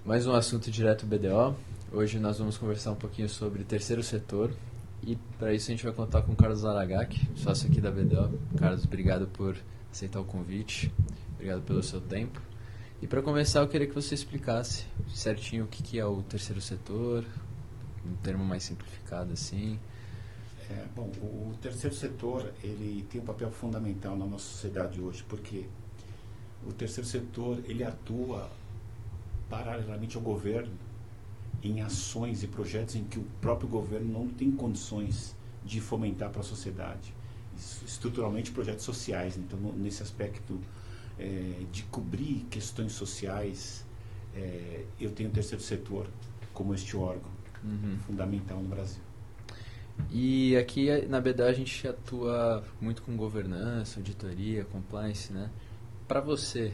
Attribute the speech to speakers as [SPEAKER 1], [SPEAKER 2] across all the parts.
[SPEAKER 1] Mais um assunto direto BDO. Hoje nós vamos conversar um pouquinho sobre terceiro setor. E para isso a gente vai contar com o Carlos Aragaki, sócio aqui da BDO. Carlos, obrigado por aceitar o convite. Obrigado pelo seu tempo. E para começar eu queria que você explicasse certinho o que é o terceiro setor, um termo mais simplificado assim.
[SPEAKER 2] Bom, o terceiro setor ele tem um papel fundamental na nossa sociedade hoje, porque o terceiro setor ele atua paralelamente ao governo em ações e projetos em que o próprio governo não tem condições de fomentar para a sociedade. Estruturalmente projetos sociais, então nesse aspecto de cobrir questões sociais, eu tenho o terceiro setor como este órgão fundamental no Brasil.
[SPEAKER 1] E aqui na BDO a gente atua muito com governança, auditoria, compliance, né? Para você,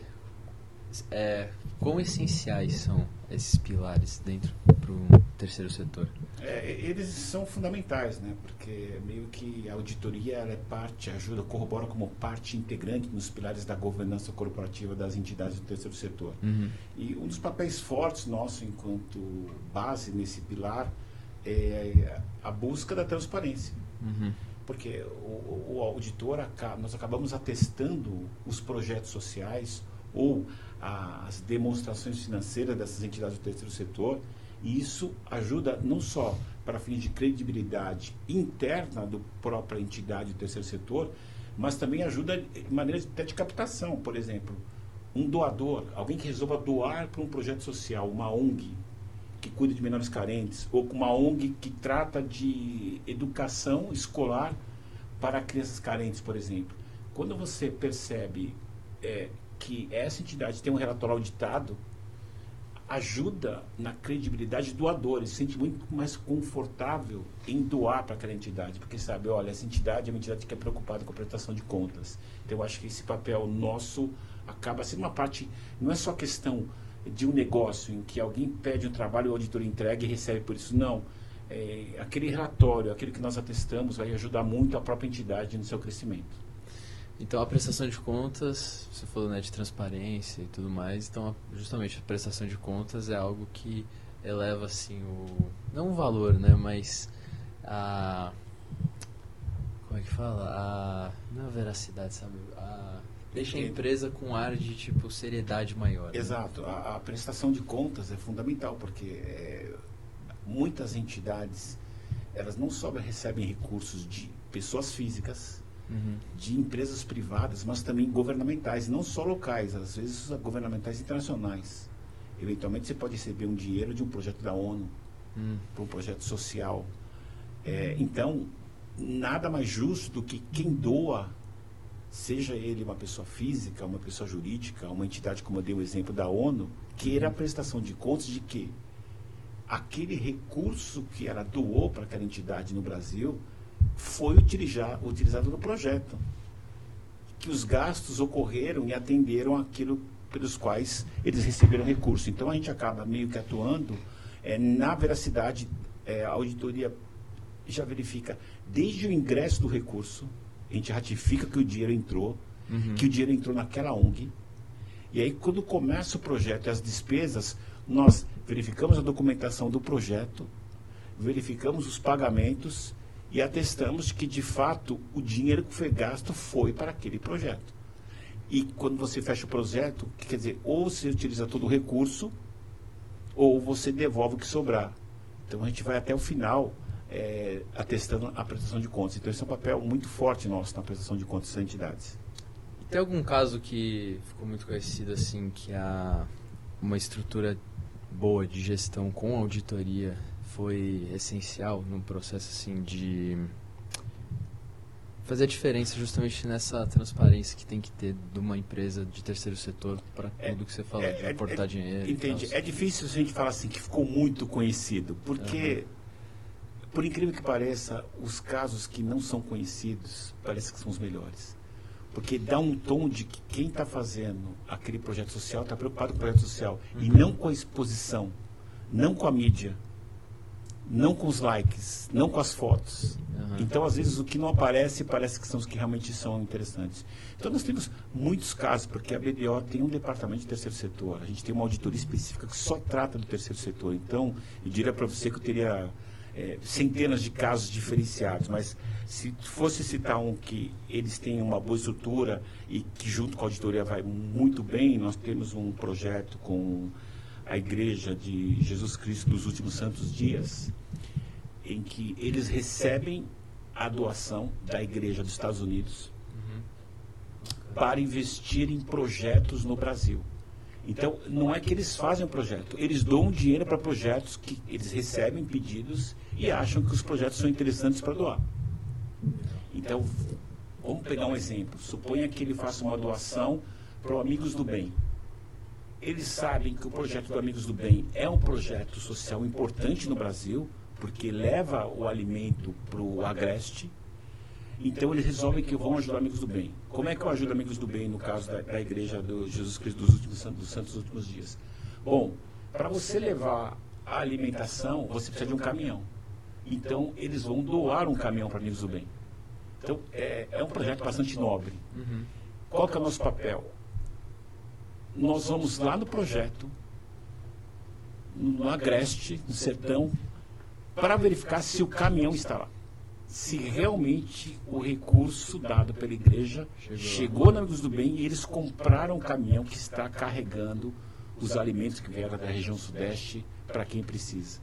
[SPEAKER 1] quão essenciais são esses pilares dentro do terceiro setor?
[SPEAKER 2] Eles são fundamentais, né? Porque meio que a auditoria ela é parte, ajuda, corrobora como parte integrante nos pilares da governança corporativa das entidades do terceiro setor. E um dos papéis fortes nosso enquanto base nesse pilar é a busca da transparência. Porque o auditor, nós acabamos atestando os projetos sociais ou as demonstrações financeiras dessas entidades do terceiro setor, e isso ajuda não só para fins de credibilidade interna da própria entidade do terceiro setor, mas também ajuda de maneira até de captação. Por exemplo, um doador, alguém que resolva doar para um projeto social, uma ONG que cuida de menores carentes, ou com uma ONG que trata de educação escolar para crianças carentes, por exemplo. Quando você percebe que essa entidade tem um relatório auditado, ajuda na credibilidade do doador, ele se sente muito mais confortável em doar para aquela entidade, porque sabe, olha, essa entidade é uma entidade que é preocupada com a prestação de contas. Então eu acho que esse papel nosso acaba sendo uma parte, não é só questão de um negócio em que alguém pede um trabalho e o auditor entrega e recebe por isso. Não. Aquele relatório, aquele que nós atestamos, vai ajudar muito a própria entidade no seu crescimento.
[SPEAKER 1] Então a prestação de contas, você falou, né, de transparência e tudo mais, então justamente a prestação de contas é algo que eleva assim não o valor, né, mas como é que fala? Não a veracidade, sabe? Deixa a empresa com um ar de tipo seriedade maior.
[SPEAKER 2] Exato. Né? A prestação de contas é fundamental, porque muitas entidades, elas não só recebem recursos de pessoas físicas, de empresas privadas, mas também governamentais, não só locais, às vezes governamentais internacionais. Eventualmente você pode receber um dinheiro de um projeto da ONU, para um projeto social. Então, nada mais justo do que quem doa, seja ele uma pessoa física, uma pessoa jurídica, uma entidade, como eu dei o exemplo da ONU, queira a prestação de contas de que aquele recurso que ela doou para aquela entidade no Brasil foi utilizado no projeto, que os gastos ocorreram e atenderam aquilo pelos quais eles receberam recurso. Então a gente acaba meio que atuando na veracidade. A auditoria já verifica desde o ingresso do recurso, a gente ratifica que o dinheiro entrou, que o dinheiro entrou naquela ONG. E aí, quando começa o projeto e as despesas, nós verificamos a documentação do projeto, verificamos os pagamentos e atestamos que, de fato, o dinheiro que foi gasto foi para aquele projeto. E quando você fecha o projeto, quer dizer, ou você utiliza todo o recurso, ou você devolve o que sobrar. Então, a gente vai até o final atestando a prestação de contas. Então, esse é um papel muito forte nosso na prestação de contas das entidades.
[SPEAKER 1] E tem algum caso que ficou muito conhecido, assim, que uma estrutura boa de gestão com auditoria foi essencial num processo, assim, de fazer a diferença justamente nessa transparência que tem que ter de uma empresa de terceiro setor para tudo que você falou, de aportar dinheiro.
[SPEAKER 2] Entendi. É difícil a gente falar assim que ficou muito conhecido, porque, por incrível que pareça, os casos que não são conhecidos parece que são os melhores. Porque dá um tom de que quem está fazendo aquele projeto social está preocupado com o projeto social e não com a exposição, não com a mídia. não com os likes, não com as fotos. Então, às vezes, o que não aparece, parece que são os que realmente são interessantes. Então, nós temos muitos casos, porque a BDO tem um departamento de terceiro setor. A gente tem uma auditoria específica que só trata do terceiro setor. Então, eu diria para você que eu teria centenas de casos diferenciados, mas se fosse citar um que eles têm uma boa estrutura e que junto com a auditoria vai muito bem, nós temos um projeto com a Igreja de Jesus Cristo dos Últimos Santos Dias, em que eles recebem a doação da Igreja dos Estados Unidos para investir em projetos no Brasil. Então, não é que eles fazem o projeto, eles doam dinheiro para projetos que eles recebem pedidos e acham que os projetos são interessantes para doar. Então, vamos pegar um exemplo. Suponha que ele faça uma doação para o Amigos do Bem. Eles sabem que o projeto do Amigos do Bem é um projeto social importante no Brasil, porque leva o alimento para o Agreste. Então, eles resolvem que vão ajudar Amigos do Bem. Como é que eu ajudo Amigos do Bem no caso da Igreja do Jesus Cristo dos Santos Últimos Dias? Bom, para você levar a alimentação, você precisa de um caminhão. Então, eles vão doar um caminhão para Amigos do Bem. Então, é um projeto bastante nobre. Qual que é o nosso papel? Nós vamos lá no projeto, no Agreste, no sertão, para verificar se o caminhão está lá. Se realmente o recurso dado pela igreja chegou no Amigos do Bem e eles compraram um caminhão que está carregando os alimentos que vieram da região sudeste para quem precisa.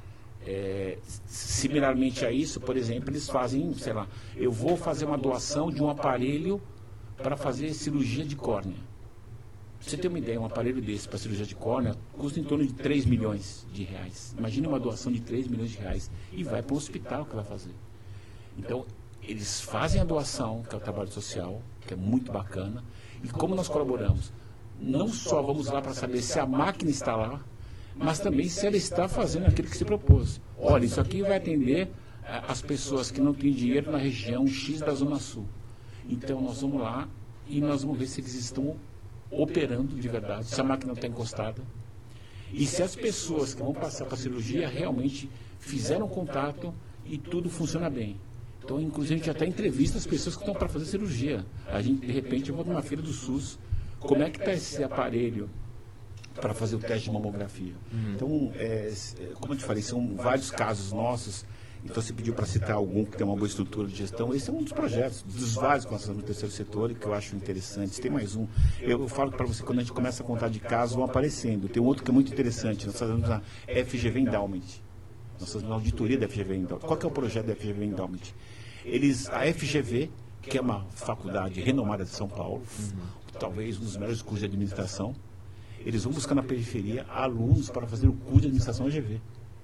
[SPEAKER 2] Similarmente a isso, por exemplo, eles fazem, sei lá, eu vou fazer uma doação de um aparelho para fazer cirurgia de córnea. Pra você ter uma ideia, um aparelho desse para cirurgia de córnea custa em torno de 3 milhões de reais. Imagine uma doação de 3 milhões de reais e vai para o hospital que vai fazer. Então, eles fazem a doação, que é o trabalho social, que é muito bacana, e como nós colaboramos, não só vamos lá para saber se a máquina está lá, mas também se ela está fazendo aquilo que se propôs. Olha, isso aqui vai atender as pessoas que não têm dinheiro na região X da Zona Sul. Então, nós vamos lá e nós vamos ver se eles estão operando de verdade, se a máquina está encostada, e se as pessoas que vão passar para a cirurgia realmente fizeram contato e tudo funciona bem. Então, inclusive, a gente até entrevista as pessoas que estão para fazer cirurgia. A gente, de repente, eu vou numa feira do SUS, como é que está esse aparelho para fazer o teste de mamografia? Então, como eu te falei, são vários casos nossos. Então, você pediu para citar algum que tem uma boa estrutura de gestão. Esse é um dos projetos, dos vários que nós fazemos no terceiro setor, e que eu acho interessante. Tem mais um. Eu falo para você, quando a gente começa a contar de casos, vão aparecendo. Tem um outro que é muito interessante. Nós fazemos a FGV Endowment. Nós fazemos a auditoria da FGV Endowment. Qual que é o projeto da FGV Endowment? A FGV, que é uma faculdade renomada de São Paulo, talvez um dos melhores cursos de administração, eles vão buscar na periferia alunos para fazer o curso de administração AGV.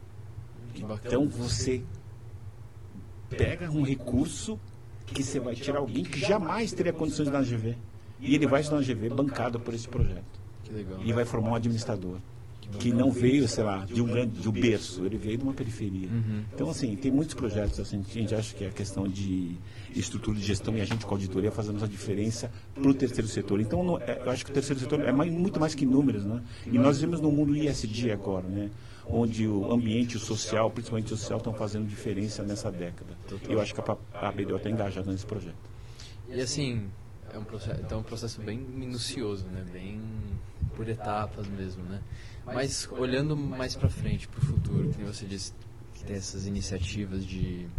[SPEAKER 2] Então, você pega um recurso que você vai tirar alguém que jamais teria condições de dar na AGV. E ele vai estudar na AGV bancado por esse projeto.
[SPEAKER 1] Que legal.
[SPEAKER 2] E vai formar um administrador que não veio, sei lá, de um berço, ele veio de uma periferia. Então, assim, tem muitos projetos, assim, a gente acha que é a questão de estrutura de gestão e a gente com a auditoria fazemos a diferença para o terceiro setor. Então, eu acho que o terceiro setor é muito mais que números, né? E nós vivemos num mundo ISD agora, né? Onde o ambiente, o social, principalmente o social, estão fazendo diferença nessa década. E eu acho que a BDO está engajada nesse projeto.
[SPEAKER 1] E assim, é um processo bem minucioso, né? Bem por etapas mesmo, né? Mas olhando mais para frente, para o futuro, que você disse que tem essas iniciativas de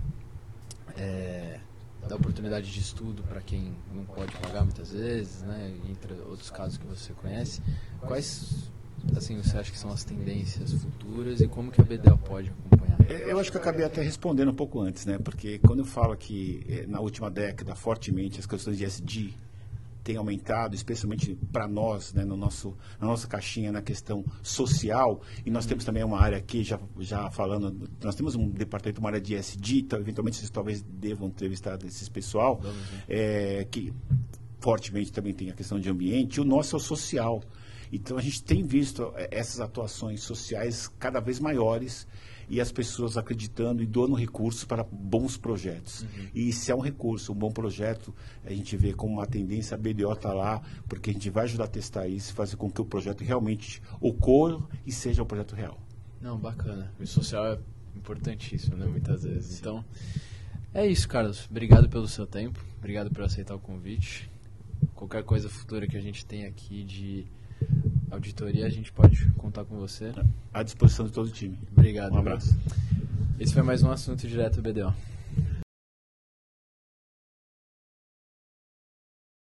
[SPEAKER 1] dar oportunidade de estudo para quem não pode pagar muitas vezes, né? Entre outros casos que você conhece, quais assim você acha que são as tendências futuras e como que a BDO pode acompanhar?
[SPEAKER 2] Eu acho que eu acabei até respondendo um pouco antes, né? Porque quando eu falo que na última década, fortemente, as questões de ESG têm aumentado, especialmente para nós, né, na nossa caixinha, na questão social, e nós temos também uma área aqui, já falando, nós temos um departamento, uma área de ESG, então, eventualmente vocês talvez devam entrevistar esse pessoal, que fortemente também tem a questão de ambiente, e o nosso é o social. Então, a gente tem visto essas atuações sociais cada vez maiores e as pessoas acreditando e doando recursos para bons projetos. E se é um recurso, um bom projeto, a gente vê como uma tendência, a BDO está lá, porque a gente vai ajudar a testar isso e fazer com que o projeto realmente ocorra e seja um projeto real.
[SPEAKER 1] Não, bacana. O social é importantíssimo, né, muitas vezes.
[SPEAKER 2] Sim.
[SPEAKER 1] Então, é isso, Carlos. Obrigado pelo seu tempo, obrigado por aceitar o convite. Qualquer coisa futura que a gente tem aqui de auditoria, a gente pode contar com você.
[SPEAKER 2] À disposição de todo o time.
[SPEAKER 1] Obrigado.
[SPEAKER 2] Um abraço.
[SPEAKER 1] Esse foi mais um Assunto Direto BDO.